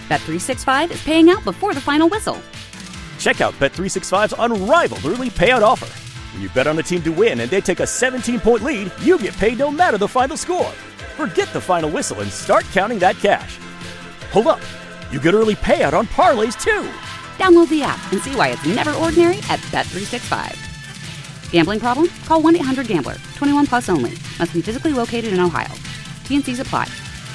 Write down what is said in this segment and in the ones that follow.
Bet365 is paying out before the final whistle. Check out Bet365's unrivaled early payout offer. When you bet on a team to win and they take a 17-point lead, you get paid no matter the final score. Forget the final whistle and start counting that cash. Hold up. You get early payout on parlays, too. Download the app and see why it's never ordinary at Bet365. Gambling problem? Call 1-800-GAMBLER. 21 plus only. Must be physically located in Ohio. T&Cs apply.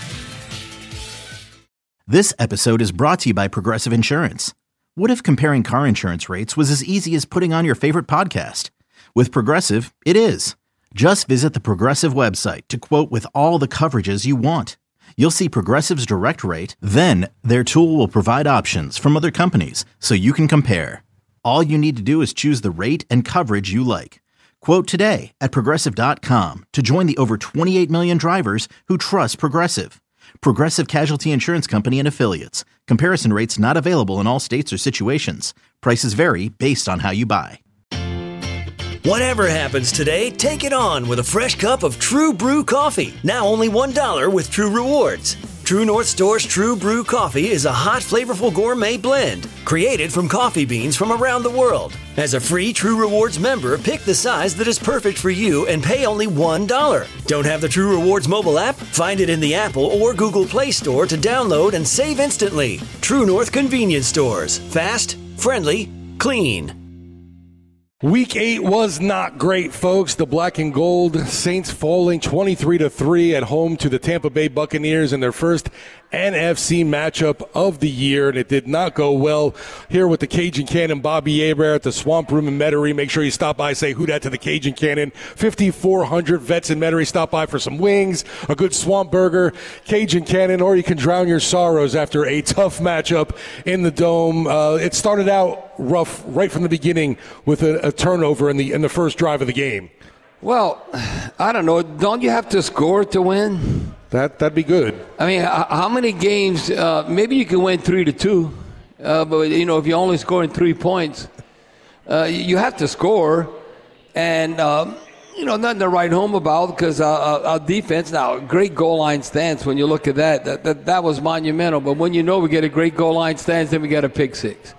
This episode is brought to you by Progressive Insurance. What if comparing car insurance rates was as easy as putting on your favorite podcast? With Progressive, it is. Just visit the Progressive website to quote with all the coverages you want. You'll see Progressive's direct rate, then their tool will provide options from other companies so you can compare. All you need to do is choose the rate and coverage you like. Quote today at Progressive.com to join the over 28 million drivers who trust Progressive. Progressive Casualty Insurance Company and Affiliates. Comparison rates not available in all states or situations. Prices vary based on how you buy. Whatever happens today, take it on with a fresh cup of True Brew coffee. Now only $1 with True Rewards. True North Store's True Brew coffee is a hot, flavorful gourmet blend created from coffee beans from around the world. As a free True Rewards member, pick the size that is perfect for you and pay only $1. Don't have the True Rewards mobile app? Find it in the Apple or Google Play Store to download and save instantly. True North Convenience Stores. Fast, friendly, clean. Week 8 was not great, folks. The black and gold Saints falling 23-3 at home to the Tampa Bay Buccaneers in their first NFC matchup of the year, and it did not go well. Here with the Cajun Cannon, Bobby Hebert at the Swamp Room in Metairie. Make sure you stop by, say who dat to the Cajun Cannon. 5,400 vets in Metairie. Stop by for some wings, a good swamp burger, Cajun Cannon, or you can drown your sorrows after a tough matchup in the Dome. It started out rough right from the beginning with a turnover in the first drive of the game. Well, I don't know. Don't you have to score to win? That'd be good. I mean, how many games? Maybe you can win 3-2, but you know, if you're only scoring 3 points, you have to score, and you know, nothing to write home about because our defense now great goal line stance. When you look at that was monumental. But when you know we get a great goal line stance, then we get a pick six.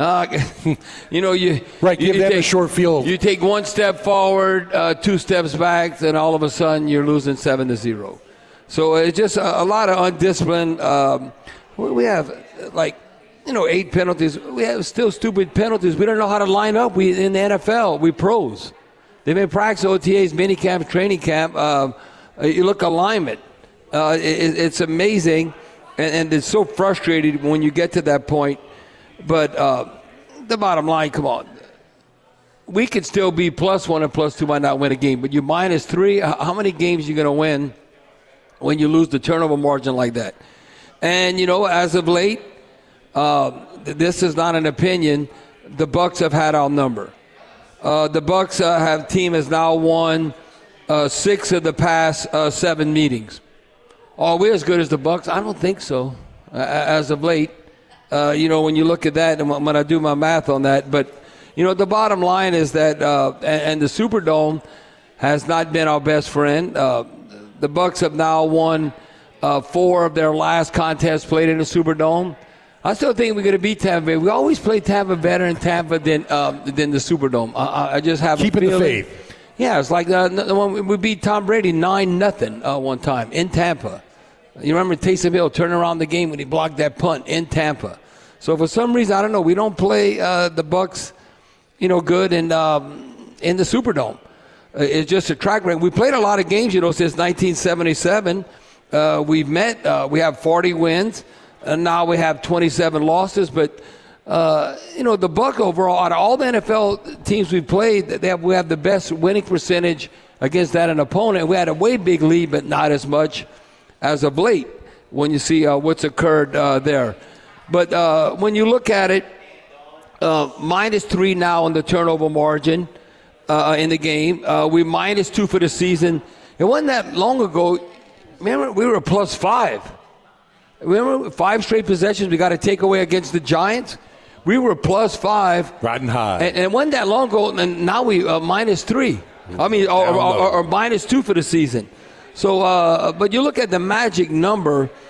You know, you give them a short field. You take one step forward, 2 steps back, and all of a sudden you're losing 7-0. So it's just a lot of undisciplined. We have 8 penalties. We have still stupid penalties. We don't know how to line up. We in the NFL, we pros. They've been practice OTAs, mini camp, training camp. You look alignment. It's amazing, and it's so frustrating when you get to that point. But the bottom line, come on. We could still be +1 and +2 might not win a game, but you -3. How many games are you going to win when you lose the turnover margin like that? And, you know, as of late, this is not an opinion, the Bucs have had our number. The Bucs team has now won 6 of the past 7 meetings. Are we as good as the Bucs? I don't think so, as of late. You know, when you look at that and when I do my math on that. But, you know, the bottom line is that, and the Superdome has not been our best friend. The Bucs have now won 4 of their last contests played in the Superdome. I still think we're going to beat Tampa Bay. We always play Tampa better in Tampa than the Superdome. I just have keeping the faith. Yeah, it's like when we beat Tom Brady 9-0 one time in Tampa. You remember Taysom Hill turning around the game when he blocked that punt in Tampa. So for some reason, I don't know, we don't play the Bucs, you know, good in the Superdome. It's just a track record. We played a lot of games, you know, since 1977. We've met. We have 40 wins, and now we have 27 losses. But you know, the Bucs overall, out of all the NFL teams we played, we have the best winning percentage against that an opponent. We had a way big lead, but not as much as of late when you see what's occurred there. But when you look at it, -3 now in the turnover margin in the game. We -2 for the season. It wasn't that long ago. Remember, we were +5. Remember, 5 straight possessions we got to take away against the Giants? We were +5. Riding high. And it wasn't that long ago, and now we -3. I mean, or -2 for the season. So, but you look at the magic number,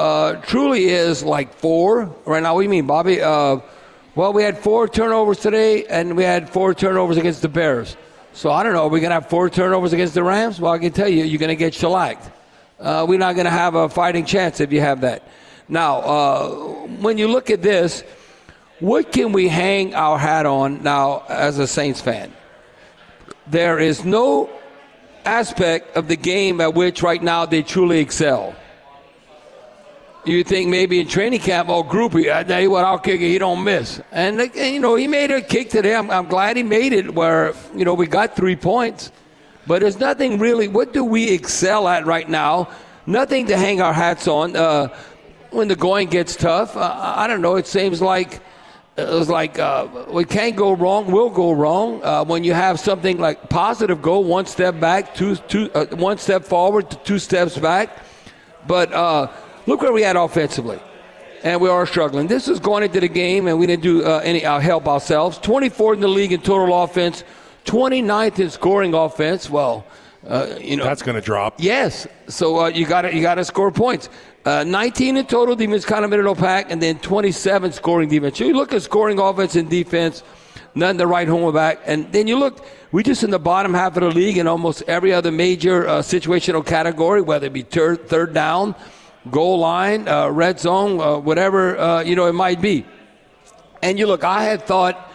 truly is like 4 right now. What do you mean, Bobby? Well, we had 4 turnovers today, and we had 4 turnovers against the Bears. So I don't know. Are we going to have 4 turnovers against the Rams? Well, I can tell you, you're going to get shellacked. We're not going to have a fighting chance if you have that. Now, when you look at this, what can we hang our hat on now as a Saints fan? There is no aspect of the game at which right now they truly excel. You think maybe in training camp, Groupie, I tell you what, I'll kick it, he don't miss. And he made a kick today. I'm glad he made it where, we got 3 points. But there's nothing really, what do we excel at right now? Nothing to hang our hats on. When the going gets tough, I don't know, it seems like we can't go wrong, we'll go wrong. When you have something like positive go, 1 step back, 1 step forward, 2 steps back. But look where we at offensively, and we are struggling. This is going into the game, and we didn't do any help ourselves. 24th in the league in total offense, 29th in scoring offense. Well, that's going to drop. Yes, so you got to score points. 19 in total defense, kind of middle pack, and then 27 scoring defense. So you look at scoring offense and defense, none to right home or back, and then you look. We just in the bottom half of the league in almost every other major situational category, whether it be third down, goal line, red zone, whatever, it might be. And you look, I had thought,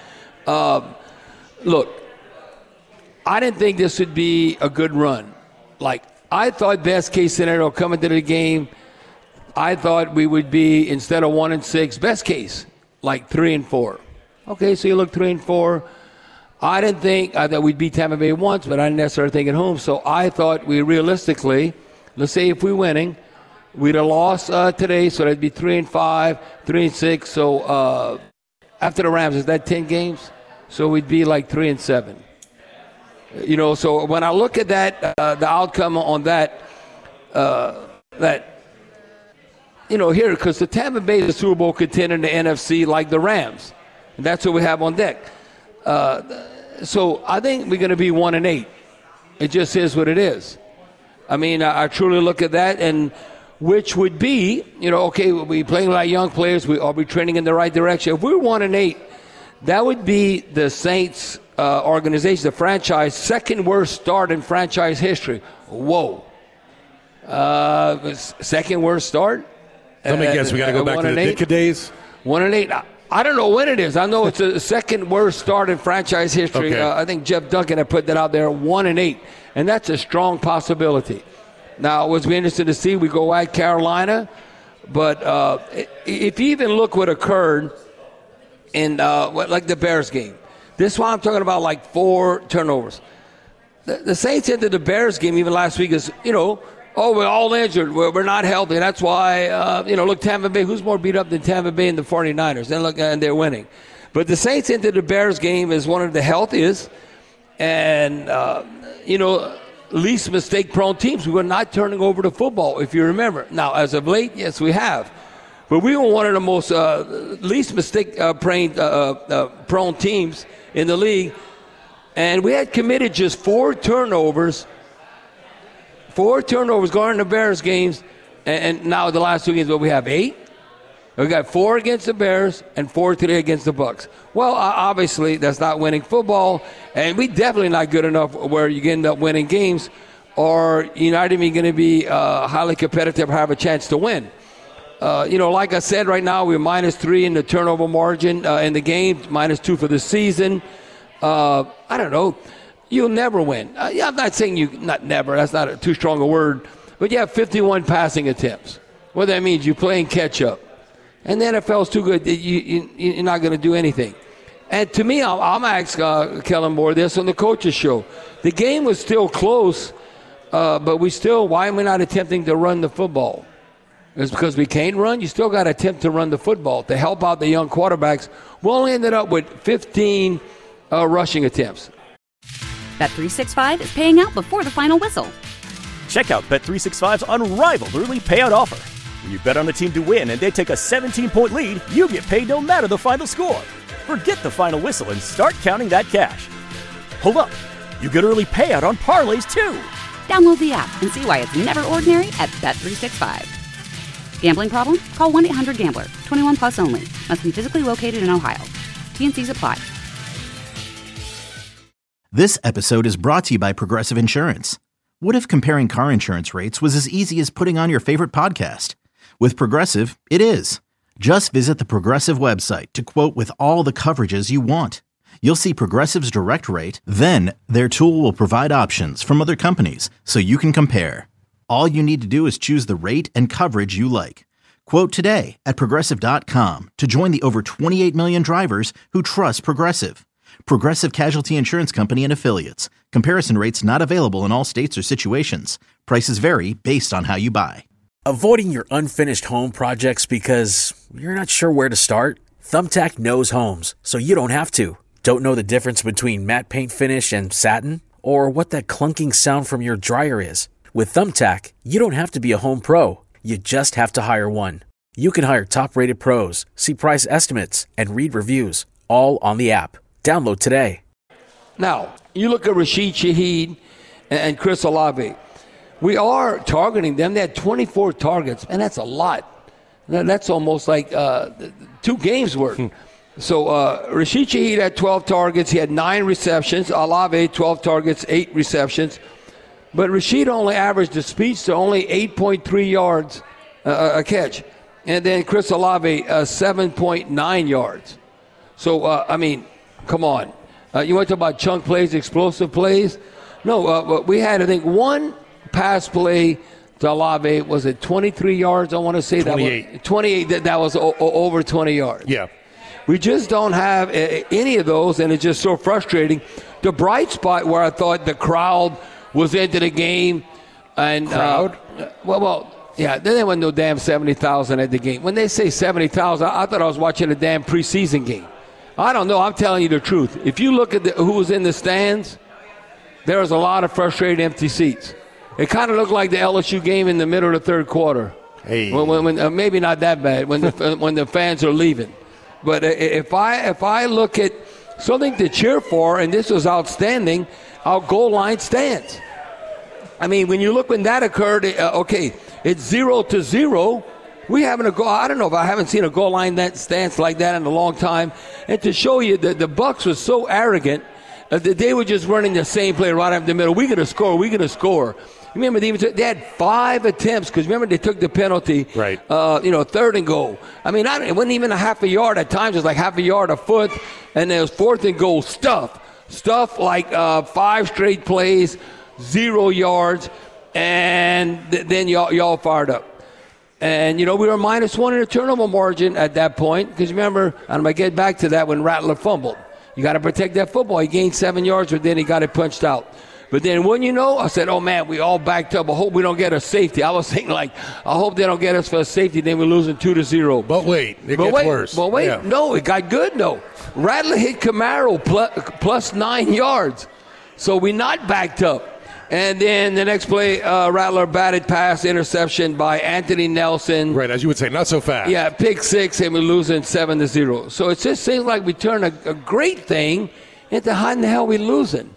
I didn't think this would be a good run. Like, I thought best case scenario coming to the game, I thought we would be, instead of 1-6, best case, like 3-4. Okay, so you look 3-4. I didn't think that we'd beat Tampa Bay once, but I didn't necessarily think at home. So I thought we realistically, let's say if we're winning, we'd have lost today, so that'd be 3-5, 3-6. So after the Rams, is that 10 games? So we'd be like 3-7. So when I look at that, the outcome on that, here, because the Tampa Bay is a Super Bowl contender in the NFC like the Rams. And that's what we have on deck. So I think we're going to be 1-8. It just is what it is. I mean, I truly look at that, and which would be, okay, we're playing like young players. We'll be training in the right direction. If we're 1-8, that would be the Saints organization, the franchise, second worst start in franchise history. Whoa. Second worst start? Let me guess. We got to go back to the Ditka days? 1-8. I don't know when it is. I know it's the second worst start in franchise history. Okay. I think Jeff Duncan had put that out there, 1-8. And that's a strong possibility. Now, it would be interesting to see. We go at Carolina. But if you even look what occurred in like the Bears game, this is why I'm talking about like 4 turnovers. The Saints entered the Bears game even last week as, we're all injured. We're not healthy. That's why, look, Tampa Bay, who's more beat up than Tampa Bay and the 49ers? And they're winning. But the Saints entered the Bears game as one of the healthiest and, least mistake-prone teams. We were not turning over the football, if you remember. Now, as of late, yes, we have. But we were one of the most least mistake-prone teams in the league. And we had committed just 4 turnovers. 4 turnovers going in the Bears games. And now the last 2 games, we have 8. We got 4 against the Bears and 4 today against the Bucs. Well, obviously, that's not winning football. And we definitely not good enough where you end up winning games, or you're not even going to be highly competitive or have a chance to win. Like I said, right now we're -3 in the turnover margin in the game, -2 for the season. I don't know. You'll never win. I'm not saying not never. That's not too strong a word. But you have 51 passing attempts. What that means, you're playing catch-up. And the NFL's too good. You're not going to do anything. And to me, I'm asking Kellen Moore this on the coaches show. The game was still close, but why am we not attempting to run the football? It's because we can't run. You still got to attempt to run the football to help out the young quarterbacks. We only ended up with 15 rushing attempts. Bet365 is paying out before the final whistle. Check out Bet365's unrivaled early payout offer. When you bet on a team to win and they take a 17-point lead, you get paid no matter the final score. Forget the final whistle and start counting that cash. Hold up. You get early payout on parlays, too. Download the app and see why it's never ordinary at Bet365. Gambling problem? Call 1-800-GAMBLER. 21 plus only. Must be physically located in Ohio. T&Cs apply. This episode is brought to you by Progressive Insurance. What if comparing car insurance rates was as easy as putting on your favorite podcast? With Progressive, it is. Just visit the Progressive website to quote with all the coverages you want. You'll see Progressive's direct rate, then their tool will provide options from other companies so you can compare. All you need to do is choose the rate and coverage you like. Quote today at Progressive.com to join the over 28 million drivers who trust Progressive. Progressive Casualty Insurance Company and Affiliates. Comparison rates not available in all states or situations. Prices vary based on how you buy. Avoiding your unfinished home projects because you're not sure where to start? Thumbtack knows homes, so you don't have to. Don't know the difference between matte paint finish and satin? Or what that clunking sound from your dryer is? With Thumbtack, you don't have to be a home pro. You just have to hire one. You can hire top-rated pros, see price estimates, and read reviews, all on the app. Download today. Now, you look at Rashid Shaheed and Chris Olave. We are targeting them. They had 24 targets, and that's a lot. That's almost like 2 games worth. So Rashid Shaheed had 12 targets. He had 9 receptions. Olave, 12 targets, 8 receptions. But Rashid only averaged the speedster only 8.3 yards a catch. And then Chris Olave, 7.9 yards. So, come on. You want to talk about chunk plays, explosive plays? No, we had, I think, one pass play to Olave. Was it 23 yards? I want to say 28. That was 28. That was over 20 yards. Yeah. We just don't have any of those, and it's just so frustrating. The bright spot where I thought the crowd was into the game. And crowd? Yeah, there wasn't no damn 70,000 at the game. When they say 70,000, I thought I was watching a damn preseason game. I don't know. I'm telling you the truth. If you look at who was in the stands, there was a lot of frustrated empty seats. It kind of looked like the LSU game in the middle of the third quarter. Hey. When maybe not that bad when the fans are leaving. But if I look at something to cheer for, and this was outstanding, our goal line stands. I mean, when you look when that occurred, okay, it's 0-0. We haven't a goal. I don't know if I haven't seen a goal line that stance like that in a long time. And to show you that the Bucs was so arrogant that they were just running the same play right up the middle. We're going to score. We're going to score. Remember, they had 5 attempts because remember they took the penalty. Right. 3rd and goal. I mean, it wasn't even a half a yard. At times it was like half a yard, a foot, and it was 4th and goal. Stuff like 5 straight plays, 0 yards, and then y'all fired up. And, we were -1 in the turnover margin at that point. Because remember, and I'm going to get back to that when Rattler fumbled. You got to protect that football. He gained 7 yards, but then he got it punched out. But then when I said, oh, man, we all backed up. I hope we don't get a safety. I was thinking, I hope they don't get us for a safety. Then we're losing 2-0. But wait, it gets worse. But wait, yeah. No, it got good, no. Rattler hit Camaro plus 9 yards. So we not backed up. And then the next play, Rattler batted pass, interception by Anthony Nelson. Right, as you would say, not so fast. Yeah, pick 6, and we're losing 7-0. So it just seems like we turn a great thing into how in the hell we losing.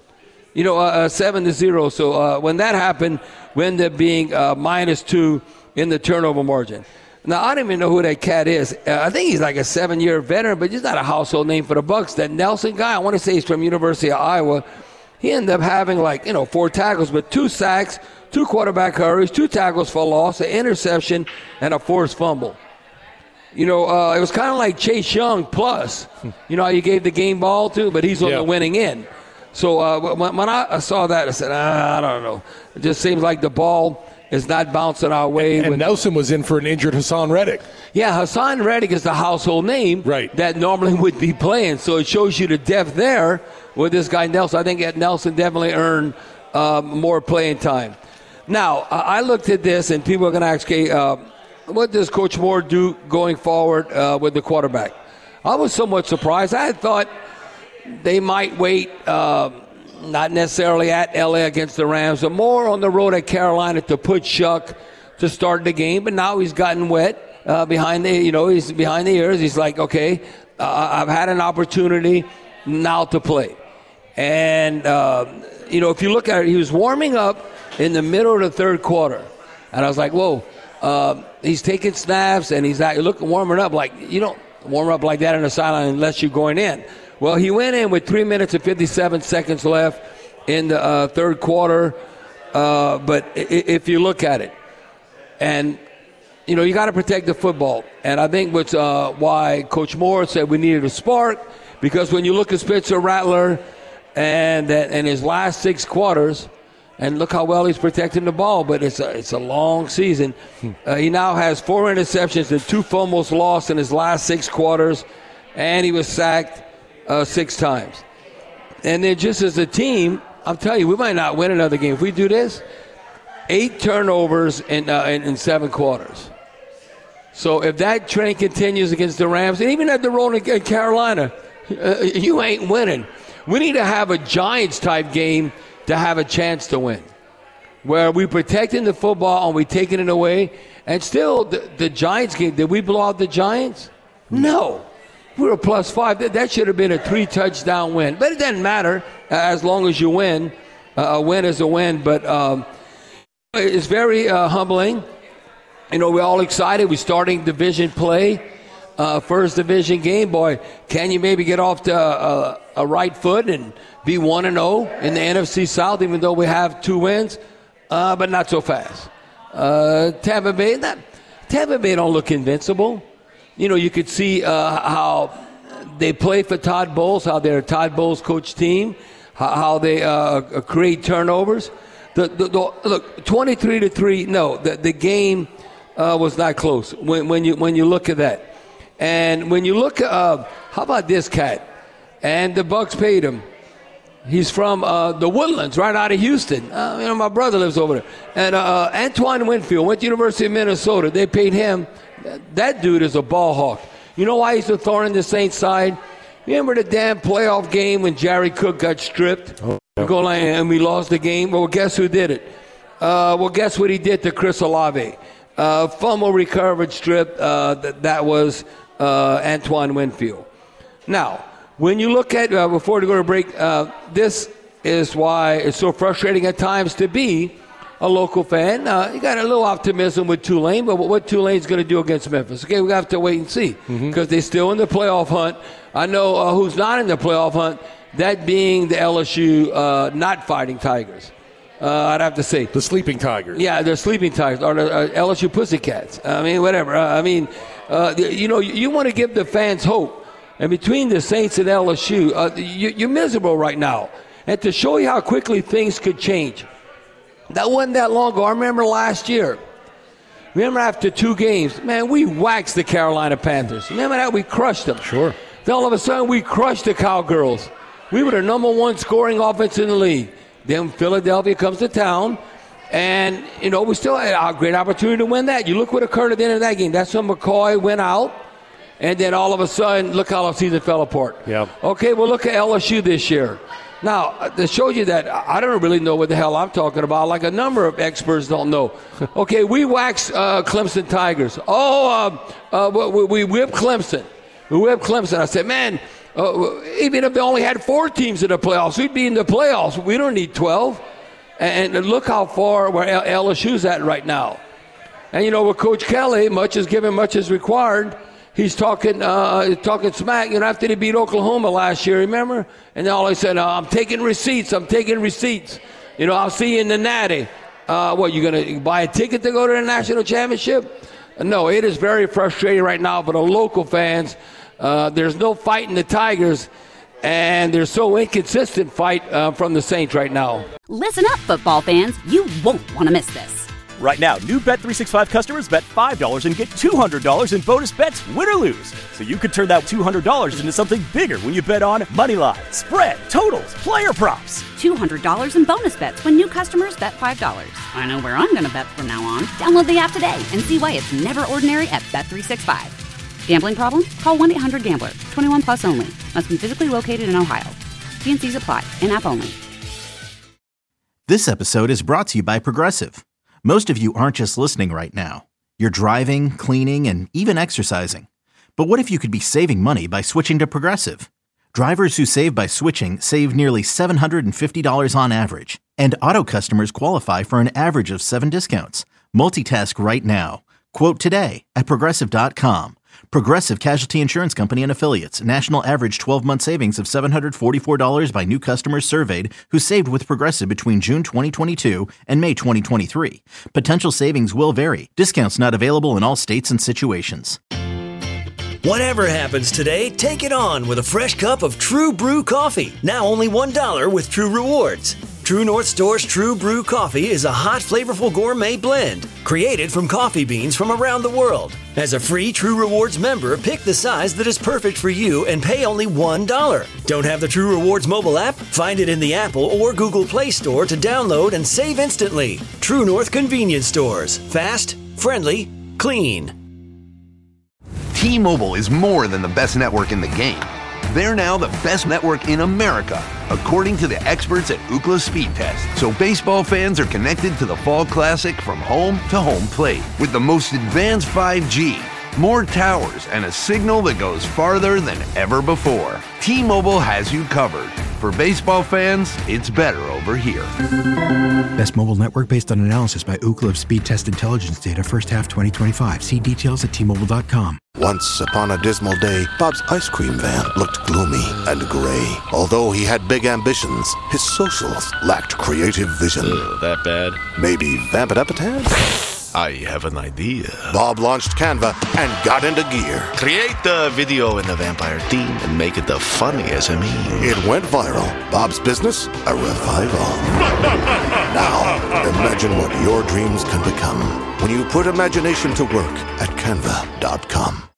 7-0. So when that happened, we ended up being -2 in the turnover margin. Now, I don't even know who that cat is. I think he's like a 7-year veteran, but he's not a household name for the Bucs. That Nelson guy, I want to say he's from University of Iowa. He ended up having 4 tackles, but 2 sacks, 2 quarterback hurries, 2 tackles for loss, an interception, and a forced fumble. It was kind of like Chase Young plus. How you gave the game ball to, but he's on the winning end. So when I saw that, I said, I don't know. It just seems like the ball is not bouncing our way. And Nelson was in for an injured Hassan Reddick. Yeah, Hassan Reddick is the household name that normally would be playing. So it shows you the depth there with this guy Nelson. I think that Nelson definitely earned more playing time. Now, I looked at this, and people are going to ask, what does Coach Moore do going forward with the quarterback? I was somewhat surprised. I had thought they might wait, not necessarily at L.A. against the Rams, but more on the road at Carolina to put Shuck to start the game. But now he's gotten wet behind he's behind the ears. He's like, okay, I've had an opportunity now to play. And, if you look at it, he was warming up in the middle of the third quarter. And I was like, whoa, He's taking snaps, and he's warming up like you don't warm up like that in the sideline unless you're going in. Well, he went in with 3 minutes and 57 seconds left in the third quarter. But if you look at it, and you got to protect the football, and I think what's why Coach Moore said we needed a spark, because when you look at Spencer Rattler and his last 6 quarters. And look how well he's protecting the ball, but it's a long season. He now has 4 interceptions and 2 fumbles lost in his last 6 quarters, and he was sacked 6 times. And then just as a team, I'm telling you, we might not win another game. If we do this, 8 turnovers in 7 quarters. So if that trend continues against the Rams, and even at the road in Carolina, you ain't winning. We need to have a Giants-type game to have a chance to win, where we protecting the football and we taking it away. And still, the Giants game, did we blow out the Giants? No. We were +5. That should have been a 3-touchdown win. But it doesn't matter as long as you win. A win is a win. But it's very humbling. We're all excited. We're starting division play. First division game, boy, can you maybe get off to a right foot and be 1-0 in the NFC South, even though we have 2 wins, but not so fast. Tampa Bay don't look invincible. You could see how they play for Todd Bowles, how they're a Todd Bowles coach team, how they create turnovers. Look, 23-3. No, the game was not close when you look at that. And when you look, how about this cat? And the Bucs paid him. He's from the Woodlands, right out of Houston. My brother lives over there. And Antoine Winfield went to University of Minnesota. They paid him. That dude is a ball hawk. You know why he's a thorn in the Saints' side? Remember the damn playoff game when Jerry Cook got stripped? And we lost the game? Well, guess who did it? Guess what he did to Chris Olave? Fumble recovered strip. That was Antoine Winfield. Now, when you look at, before we go to break, this is why it's so frustrating at times to be a local fan. You got a little optimism with Tulane, but what Tulane's going to do against Memphis? Okay, we have to wait and see, because they're still in the playoff hunt. I know who's not in the playoff hunt, that being the LSU not fighting Tigers. I'd have to say. The Sleeping Tigers. Yeah, the Sleeping Tigers, or the LSU Pussycats. I mean, whatever. You want to give the fans hope. And between the Saints and LSU, you're miserable right now. And to show you how quickly things could change, that wasn't that long ago. I remember last year. Remember after 2 games, man, we waxed the Carolina Panthers. Remember that? We crushed them. Sure. Then all of a sudden, we crushed the Cowgirls. We were the #1 scoring offense in the league. Then Philadelphia comes to town, and, we still had a great opportunity to win that. You look what occurred at the end of that game. That's when McCoy went out, and then all of a sudden, look how the season fell apart. Yeah. Okay, well, look at LSU this year. Now, that shows you that I don't really know what the hell I'm talking about, like a number of experts don't know. Okay, we waxed Clemson Tigers. We whipped Clemson. I said, man, even if they only had 4 teams in the playoffs, we'd be in the playoffs. We don't need 12. And look how far where LSU's at right now. And, with Coach Kelly, much is given, much is required. He's talking smack, after they beat Oklahoma last year, remember? And then all he said, I'm taking receipts. I'll see you in the Natty. You going to buy a ticket to go to the national championship? No, it is very frustrating right now for the local fans. There's no fight in the Tigers, and there's so inconsistent fight from the Saints right now. Listen up, football fans. You won't want to miss this. Right now, new Bet365 customers bet $5 and get $200 in bonus bets, win or lose. So you could turn that $200 into something bigger when you bet on money line, spread, totals, player props. $200 in bonus bets when new customers bet $5. I know where I'm going to bet from now on. Download the app today and see why it's never ordinary at Bet365. Gambling problem? Call 1-800-GAMBLER. 21 plus only. Must be physically located in Ohio. T&Cs apply. In-app only. This episode is brought to you by Progressive. Most of you aren't just listening right now. You're driving, cleaning, and even exercising. But what if you could be saving money by switching to Progressive? Drivers who save by switching save nearly $750 on average. And auto customers qualify for an average of 7 discounts. Multitask right now. Quote today at Progressive.com. Progressive Casualty Insurance Company and Affiliates. National average 12-month savings of $744 by new customers surveyed who saved with Progressive between June 2022 and May 2023. Potential savings will vary. Discounts not available in all states and situations. Whatever happens today, take it on with a fresh cup of True Brew coffee. Now only $1 with True Rewards. True North Store's True Brew coffee is a hot, flavorful gourmet blend created from coffee beans from around the world. As a free True Rewards member, pick the size that is perfect for you and pay only $1. Don't have the True Rewards mobile app? Find it in the Apple or Google Play Store to download and save instantly. True North Convenience Stores. Fast, friendly, clean. T-Mobile is more than the best network in the game. They're now the best network in America, according to the experts at Ookla Speed Test. So baseball fans are connected to the Fall Classic from home to home plate with the most advanced 5G, more towers, and a signal that goes farther than ever before. T-Mobile has you covered. For baseball fans, it's better over here. Best mobile network based on analysis by Ookla of Speed Test Intelligence data first half 2025. See details at T-Mobile.com. Once upon a dismal day, Bob's ice cream van looked gloomy and gray. Although he had big ambitions, his socials lacked creative vision. That bad? Maybe vamp it up a tad? I have an idea. Bob launched Canva and got into gear. Create the video in the vampire theme and make it the funniest SME. It went viral. Bob's business, a revival. Now, imagine what your dreams can become when you put imagination to work at Canva.com.